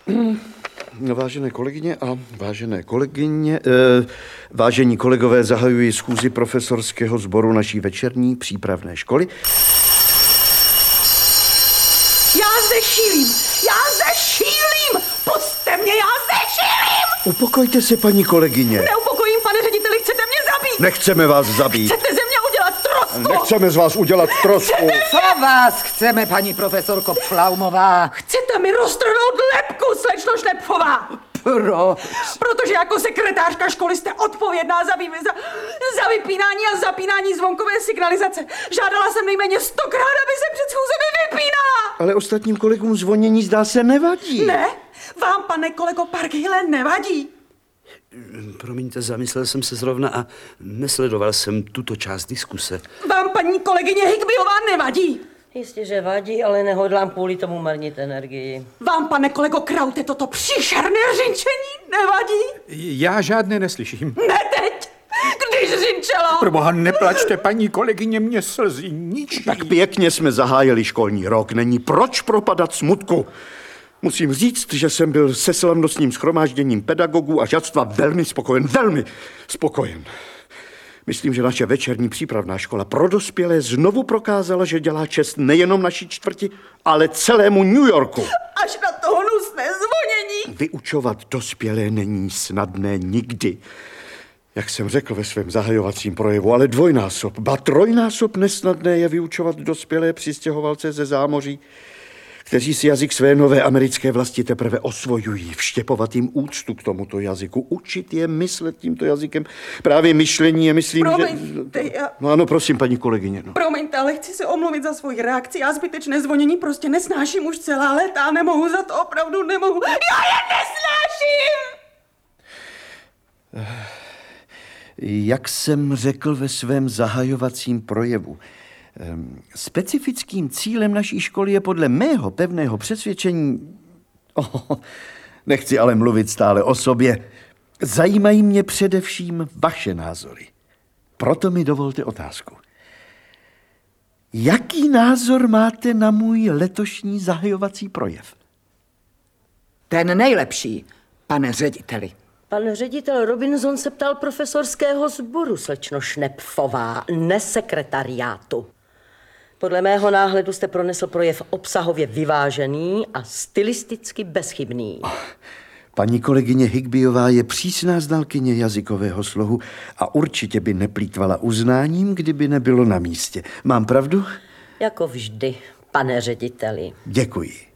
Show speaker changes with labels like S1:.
S1: Vážené kolegyně a vážení kolegové, zahajuji schůzi profesorského sboru naší večerní přípravné školy.
S2: Já zešílím! Pusťte mě, já zešílím!
S1: Upokojte se, paní kolegyně.
S2: Neupokojím, pane řediteli, chcete mě zabít!
S1: Nechceme vás zabít.
S2: Chcete ze mě udělat trosku!
S1: Nechceme z vás udělat trosku.
S3: Co vás chceme, paní profesorko Pflaumová?
S2: Chcete mi roztrhnout lebku, slečno Šlepfová!
S3: Proč?
S2: Protože jako sekretářka školy jste odpovědná za vypínání a zapínání zvonkové signalizace. Žádala jsem nejméně 100krát, aby se před schůzemi vypínala.
S1: Ale ostatním kolegům zvonění zdá se nevadí.
S2: Ne? Vám, pane kolego Parkhille, nevadí?
S4: Promiňte, zamyslel jsem se zrovna a nesledoval jsem tuto část diskuse.
S2: Vám, paní kolegyně Higbyová, nevadí?
S5: Jistě, že vadí, ale nehodlám kvůli tomu marnit energii.
S2: Vám, pane kolego Kraute, toto příšerné řinčení nevadí?
S6: Já žádné neslyším.
S2: Ne teď, když řinčelo.
S6: Proboha, neplačte, paní kolegyně, mě slzy ničí.
S1: Tak pěkně jsme zahájili školní rok, není proč propadat smutku. Musím říct, že jsem byl se slavnostním shromážděním pedagogů a žáctva velmi spokojen. Myslím, že naše večerní přípravná škola pro dospělé znovu prokázala, že dělá čest nejenom naší čtvrti, ale celému New Yorku.
S2: Až na to hnusné zvonění.
S1: Vyučovat dospělé není snadné nikdy. Jak jsem řekl ve svém zahajovacím projevu, ale ba trojnásob nesnadné je vyučovat dospělé přistěhovalce ze zámoří, kteří si jazyk své nové americké vlasti teprve osvojují, vštěpovat jim úctu k tomuto jazyku, učit je myslet tímto jazykem. Právě myšlení je, myslím,
S2: Promiňte,
S1: že... No ano, prosím, paní kolegyně. No.
S2: Promiňte, ale chci se omluvit za svoji reakci. Já zbytečné zvonění prostě nesnáším už celá léta a nemohu za to, opravdu nemohu. Já je nesnáším!
S1: Jak jsem řekl ve svém zahajovacím projevu, specifickým cílem naší školy je podle mého pevného přesvědčení, nechci ale mluvit stále o sobě, zajímají mě především vaše názory. Proto mi dovolte otázku. Jaký názor máte na můj letošní zahajovací projev?
S3: Ten nejlepší, pane řediteli.
S5: Pan ředitel Robinson se ptal profesorského sboru, slečno Šnepfová, ne sekretariátu. Podle mého náhledu jste pronesl projev obsahově vyvážený a stylisticky bezchybný.
S1: Paní kolegyně Higbyová je přísná znalkyně jazykového slohu a určitě by neplýtvala uznáním, kdyby nebylo na místě. Mám pravdu?
S5: Jako vždy, pane řediteli.
S1: Děkuji.